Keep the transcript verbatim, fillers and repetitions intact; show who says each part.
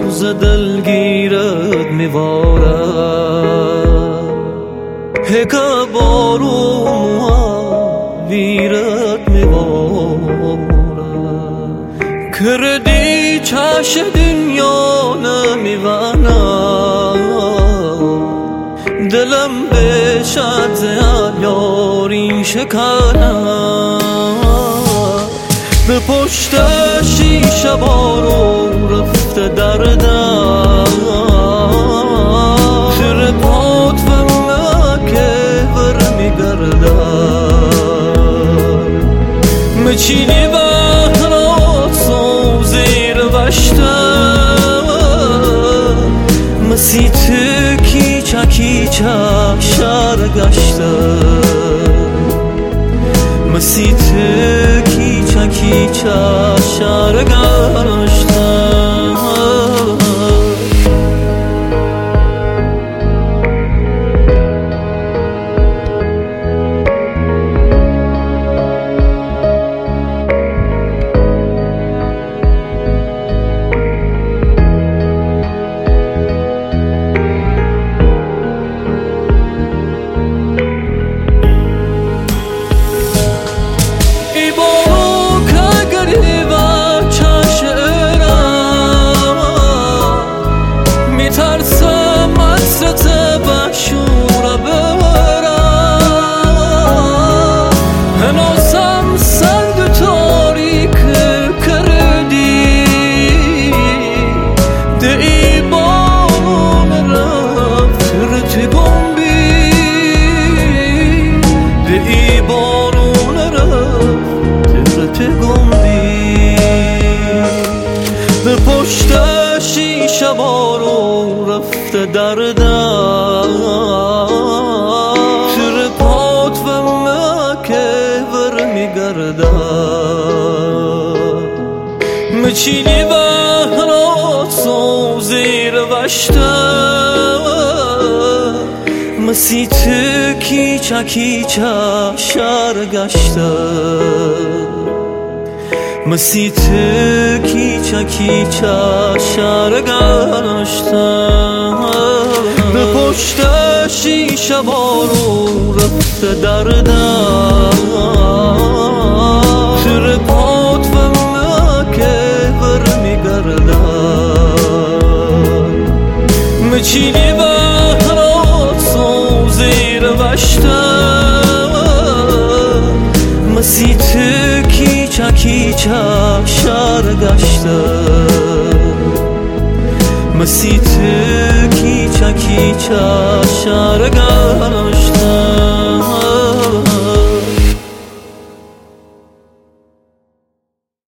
Speaker 1: ز دلگیرت میوارد هکا بارو ویرت میوارد کردی چش دنیا نمیوانم دلم بشد زیاد یاری شکنم به پشت شیشه بارو رفته دردم زیر پات و مکه ور میگردم مچینی بهرات سو زیر وشتم مسیت کیچه کیچه شهر گشتم مسیت کیچه کیچه شهر گشتم به پشت شیشه بارو رفته دردم زیر پات و مکه ور میگردم مچینی بهرات سو زیر وشتم مسیت کیچه کیچه شهر گشتم مسیت کیچه کیچه شهر گشتم به پشت شیشه بارو رفته دردم زیر پات و مکه ور میگردم مچینی بهرات سو زیر وشتم مسیت کیچه کیچه شهر گشتم مسیت کیچه کیچه شهر گشتم